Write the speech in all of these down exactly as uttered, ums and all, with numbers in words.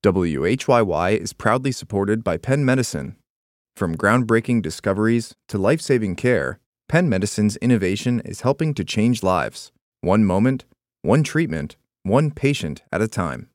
W H Y Y is proudly supported by Penn Medicine. From groundbreaking discoveries to life-saving care, Penn Medicine's innovation is helping to change lives, one moment, one treatment, one patient at a time.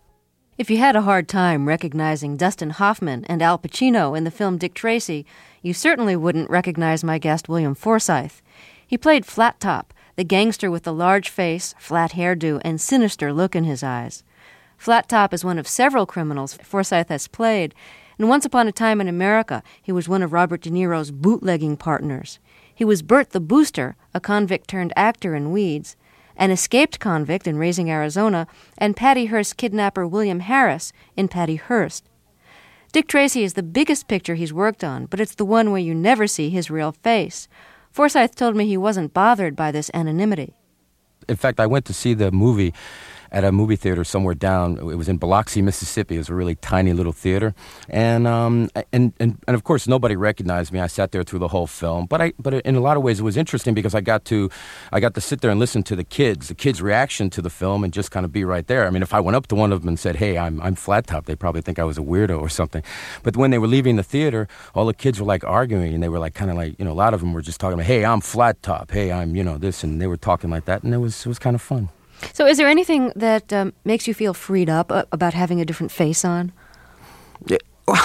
If you had a hard time recognizing Dustin Hoffman and Al Pacino in the film Dick Tracy, you certainly wouldn't recognize my guest William Forsythe. He played Flat Top, the gangster with the large face, flat hairdo, and sinister look in his eyes. Flat Top is one of several criminals Forsythe has played, and once upon a time in America, he was one of Robert De Niro's bootlegging partners. He was Bert the Booster, a convict-turned-actor in Weeds, an escaped convict in Raising Arizona, and Patty Hearst's kidnapper William Harris in Patty Hearst. Dick Tracy is the biggest picture he's worked on, but it's the one where you never see his real face. Forsythe told me he wasn't bothered by this anonymity. In fact, I went to see the movie at a movie theater somewhere down. It was in Biloxi, Mississippi. It was a really tiny little theater, and um, and and and of course nobody recognized me. I sat there through the whole film, but I but in a lot of ways it was interesting because I got to I got to sit there and listen to the kids, the kids' reaction to the film, and just kind of be right there. I mean, if I went up to one of them and said, "Hey, I'm I'm Flat Top," they probably think I was a weirdo or something. But when they were leaving the theater, all the kids were like arguing, and they were like kind of like you know a lot of them were just talking about, "Hey, I'm Flat Top. Hey, I'm you know this," and they were talking like that, and it was it was kind of fun. So is there anything that um, makes you feel freed up uh, about having a different face on? Yeah.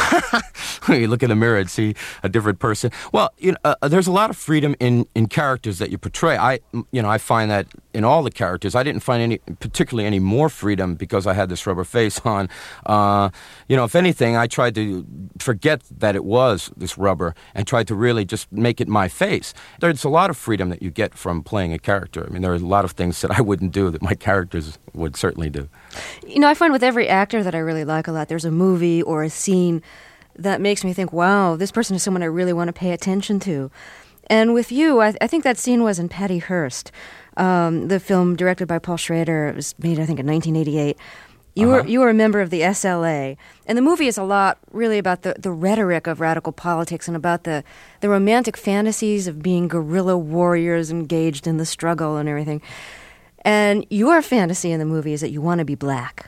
You look in the mirror and see a different person. Well, you know, uh, there's a lot of freedom in, in characters that you portray. I, you know, I find that in all the characters, I didn't find any particularly any more freedom because I had this rubber face on. Uh, you know, if anything, I tried to forget that it was this rubber and tried to really just make it my face. There's a lot of freedom that you get from playing a character. I mean, there are a lot of things that I wouldn't do that my characters would certainly do. You know, I find with every actor that I really like a lot, there's a movie or a scene that makes me think, wow, this person is someone I really want to pay attention to. And with you, I, I think that scene was in Patty Hearst, um, the film directed by Paul Schrader. It was made, I think, in nineteen eighty-eight. You uh-huh. were you were a member of the S L A, and the movie is a lot really about the, the rhetoric of radical politics and about the, the romantic fantasies of being guerrilla warriors engaged in the struggle and everything. And your fantasy in the movie is that you want to be black.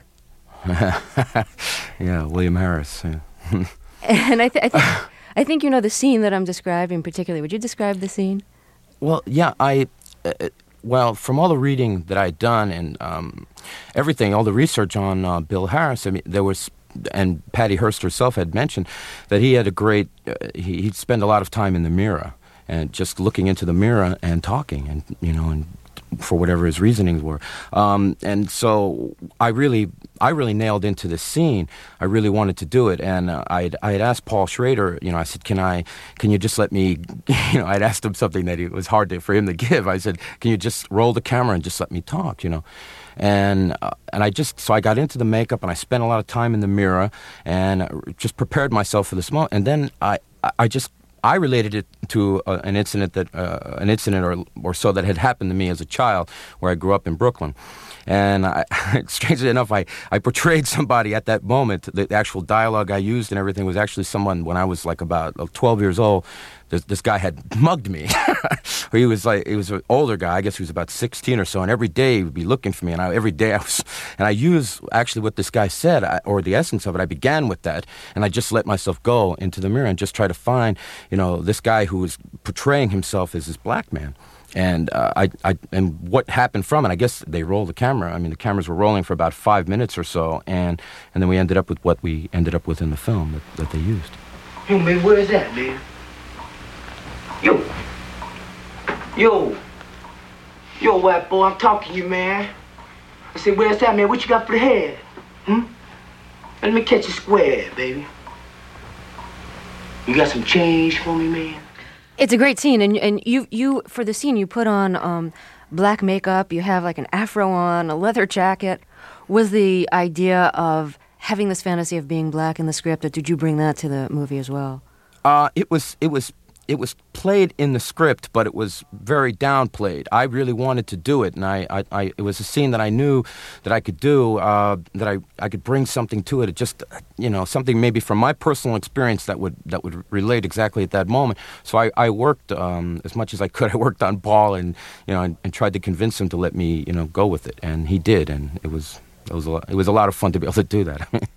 Yeah, William Harris. Yeah. And I, th- I think I think you know the scene that I'm describing particularly. Would you describe the scene? Well, yeah, I uh, well from all the reading that I'd done and um, everything, all the research on uh, Bill Harris. I mean, there was, and Patty Hearst herself had mentioned that he had a great. Uh, he, he'd spend a lot of time in the mirror and just looking into the mirror and talking, and you know, and for whatever his reasonings were. Um, and so I really I really nailed into this scene. I really wanted to do it. And uh, I I had asked Paul Schrader, you know, I said, can I, can you just let me, you know, I'd asked him something that it was hard to, for him to give. I said, can you just roll the camera and just let me talk, you know? And uh, and I just, so I got into the makeup and I spent a lot of time in the mirror and just prepared myself for this moment. And then I, I just, I related it to uh, an incident that uh, an incident or or so that had happened to me as a child, where I grew up in Brooklyn, and I, strangely enough, I, I portrayed somebody at that moment. The actual dialogue I used and everything was actually someone when I was like about twelve years old. This, this guy had mugged me. He was like he was an older guy. I guess he was about sixteen or so, and every day he would be looking for me. And I, every day I was, and I used actually what this guy said, I, or the essence of it. I began with that, and I just let myself go into the mirror and just try to find, you know, this guy who was portraying himself as this black man. And uh, I, I, and what happened from it? I guess they rolled the camera. I mean, the cameras were rolling for about five minutes or so, and and then we ended up with what we ended up with in the film that, that they used. Yo, man, where's that, man? Yo, yo, yo, white boy, I'm talking to you, man. I said, where's that, man? What you got for the head? Hmm? Let me catch you square, baby. You got some change for me, man? It's a great scene, and and you you for the scene you put on um, black makeup. You have like an afro on, a leather jacket. Was the idea of having this fantasy of being black in the script, or did you bring that to the movie as well? Uh, it was it was it was played in the script, but it was very downplayed. I really wanted to do it, and I, I, I it was a scene that I knew that I could do, uh, that I, I could bring something to it. It just, you know, something maybe from my personal experience that would that would relate exactly at that moment. So I, I worked um, as much as I could. I worked on Paul, and you know, and, and tried to convince him to let me, you know, go with it, and he did, and it was it was a lot, it was a lot of fun to be able to do that.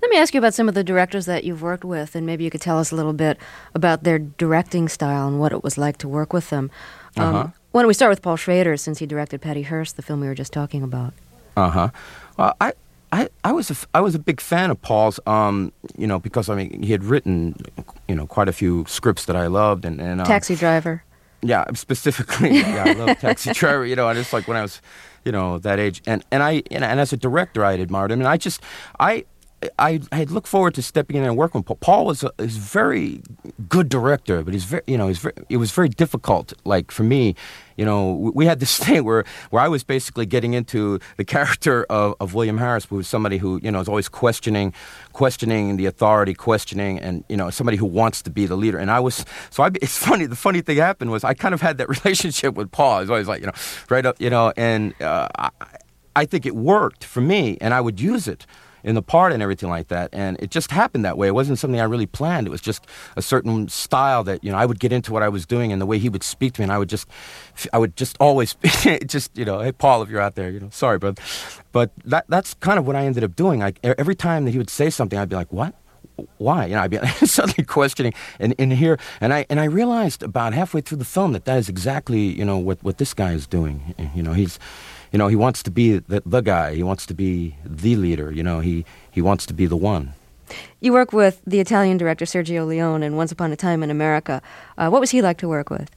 Let me ask you about some of the directors that you've worked with, and maybe you could tell us a little bit about their directing style and what it was like to work with them. Um, Uh-huh. Why don't we start with Paul Schrader, since he directed Patty Hearst, the film we were just talking about? Uh-huh. Well, I... I, I was a, I was a big fan of Paul's, um, you know, because, I mean, he had written, you know, quite a few scripts that I loved. and, and um, Taxi Driver. Yeah, specifically, yeah, I love Taxi Driver, you know, and it's like when I was, you know, that age. And, and I, and, and as a director, I had admired him. And I just, I... I I had looked forward to stepping in and working with Paul. Paul was a is very good director, but he's very you know he's very, it was very difficult. Like for me, you know, we had this thing where, where I was basically getting into the character of, of William Harris, who was somebody who you know is always questioning, questioning the authority, questioning, and you know somebody who wants to be the leader. And I was so I. It's funny. The funny thing happened was I kind of had that relationship with Paul. I was always like you know right up you know, and uh, I I think it worked for me, and I would use it in the part and everything like that. And it just happened that way. It wasn't something I really planned. It was just a certain style that, you know, I would get into what I was doing and the way he would speak to me. And I would just, I would just always, just, you know, hey, Paul, if you're out there, you know, sorry, brother. But that that's kind of what I ended up doing. Like every time that he would say something, I'd be like, what? Why? You know, I'd be suddenly questioning and, and here. And I and I realized about halfway through the film that that is exactly, you know, what, what this guy is doing. You know, he's... You know, he wants to be the, the guy. He wants to be the leader. You know, he, he wants to be the one. You work with the Italian director Sergio Leone in Once Upon a Time in America. Uh, what was he like to work with?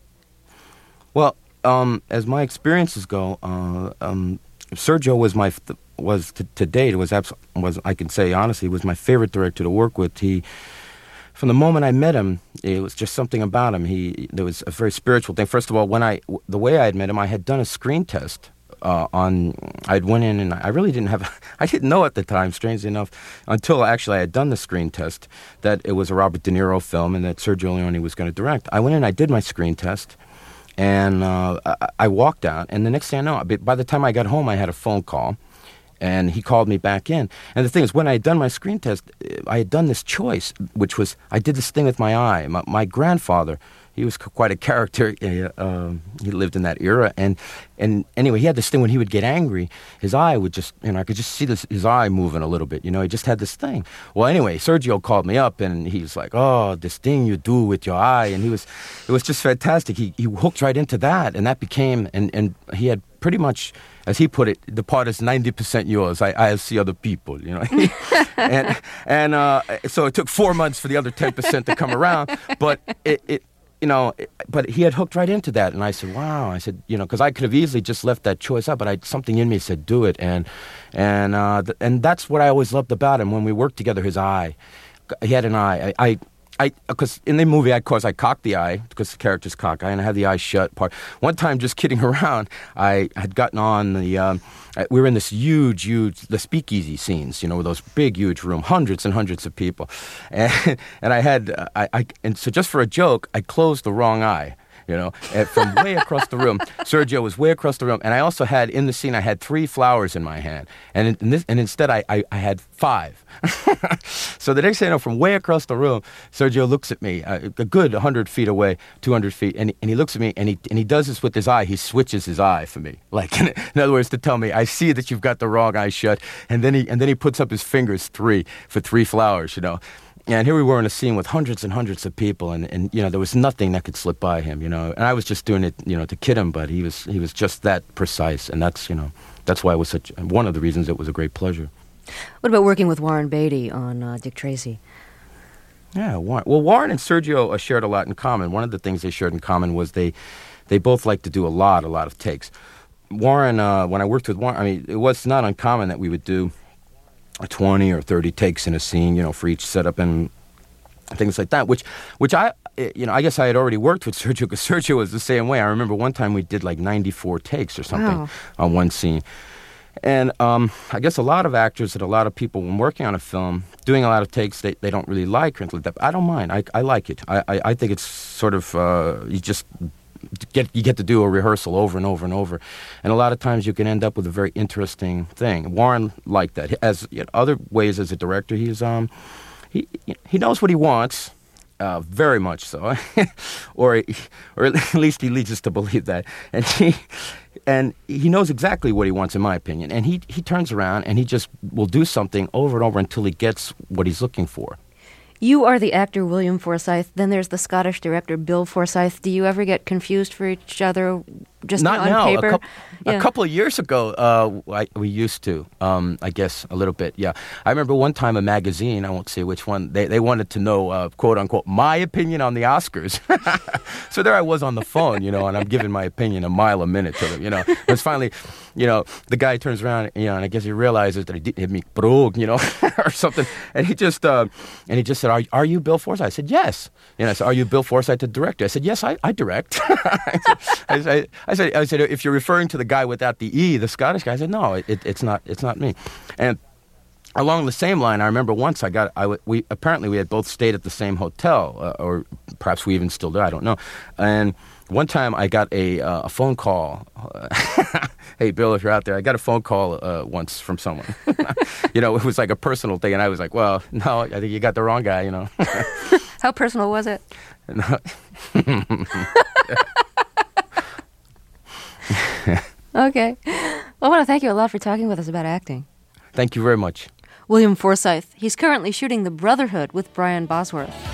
Well, um, as my experiences go, uh, um, Sergio was my was to, to date was abs- was I can say honestly was my favorite director to work with. He. From the moment I met him, it was just something about him. He there was a very spiritual thing. First of all, when I the way I had met him, I had done a screen test. Uh, on, I'd went in and I really didn't have, I didn't know at the time, strangely enough, until actually I had done the screen test, that it was a Robert De Niro film and that Sergio Leone was going to direct. I went in, I did my screen test, and uh, I, I walked out, and the next thing I know, by the time I got home, I had a phone call, and he called me back in. And the thing is, when I had done my screen test, I had done this choice, which was, I did this thing with my eye. My, my grandfather, he was quite a character. Uh, he lived in that era, and and anyway, he had this thing when he would get angry, his eye would just, you know, I could just see this, his eye moving a little bit. You know, he just had this thing. Well, anyway, Sergio called me up, and he was like, "Oh, this thing you do with your eye," and he was, it was just fantastic. He he hooked right into that, and that became, and and he had pretty much, as he put it, the part is ninety percent yours. I I see other people, you know, and and uh, so it took four months for the other ten percent to come around, but it. it You know, but he had hooked right into that, and I said, "Wow!" I said, "You know," because I could have easily just left that choice out, but I, something in me said, "Do it," and and uh, th- and that's what I always loved about him. When we worked together, his eye, he had an eye. I, I I, because in the movie, of course, I cocked the eye, because the character's cock eye, and I had the eye shut part. One time, just kidding around, I had gotten on the, um, we were in this huge, huge, the speakeasy scenes, you know, with those big, huge room, hundreds and hundreds of people. And, and I had, I, I, and so just for a joke, I closed the wrong eye. You know, and from way across the room. Sergio was way across the room. And I also had, in the scene, I had three flowers in my hand. And in this, and instead, I, I, I had five. So the next thing I know, from way across the room, Sergio looks at me, uh, a good one hundred feet away, two hundred feet, and, and he looks at me, and he and he does this with his eye. He switches his eye for me. Like, in, in other words, to tell me, I see that you've got the wrong eye shut. And then he and then he puts up his fingers, three, for three flowers, you know. And here we were in a scene with hundreds and hundreds of people, and, and you know there was nothing that could slip by him, you know. And I was just doing it, you know, to kid him, but he was he was just that precise, and that's you know that's why it was such one of the reasons it was a great pleasure. What about working with Warren Beatty on uh, Dick Tracy? Yeah, Warren. Well, Warren and Sergio uh, shared a lot in common. One of the things they shared in common was they they both liked to do a lot, a lot of takes. Warren, uh, when I worked with Warren, I mean, it was not uncommon that we would do twenty or thirty takes in a scene, you know, for each setup and things like that, which, which I, you know, I guess I had already worked with Sergio, because Sergio was the same way. I remember one time we did like ninety-four takes or something Wow. on one scene. And um, I guess a lot of actors and a lot of people, when working on a film, doing a lot of takes they, they don't really like or anything like that. But I don't mind. I, I like it. I, I, I think it's sort of, uh, you just get you get to do a rehearsal over and over and over. And a lot of times you can end up with a very interesting thing. Warren liked that. As you know, other ways as a director, he's um he he knows what he wants, Uh, very much so, or or at least he leads us to believe that. And he and he knows exactly what he wants, in my opinion. And he he turns around and he just will do something over and over until he gets what he's looking for. You are the actor William Forsythe. Then there's the Scottish director Bill Forsyth. Do you ever get confused for each other just Not on now. paper? A, coup- Yeah. a couple of years ago, uh, I, we used to, um, I guess, a little bit, yeah. I remember one time a magazine, I won't say which one, they, they wanted to know, uh, quote unquote, my opinion on the Oscars. So there I was on the phone, you know, and I'm giving my opinion a mile a minute to them, you know. It's finally, you know, the guy turns around, you know, and I guess he realizes that he didn't hit me, brog, you know, or something. And he just, uh, and he just said, are, are you Bill Forsythe? I said, yes. You know, I said, are you Bill Forsythe, the director? I said, yes, I, I direct. I, said, I, said, I said, if you're referring to the guy without the E, the Scottish guy, I said, no, it, it's not, it's not me. And along the same line, I remember once I got, I, we apparently we had both stayed at the same hotel, uh, or perhaps we even still do, I don't know. And one time I got a, uh, a phone call. Hey, Bill, if you're out there, I got a phone call uh, once from someone. You know, it was like a personal thing, and I was like, well, no, I think you got the wrong guy, you know. How personal was it? Okay. Well, I want to thank you a lot for talking with us about acting. Thank you very much. William Forsythe. He's currently shooting The Brotherhood with Brian Bosworth.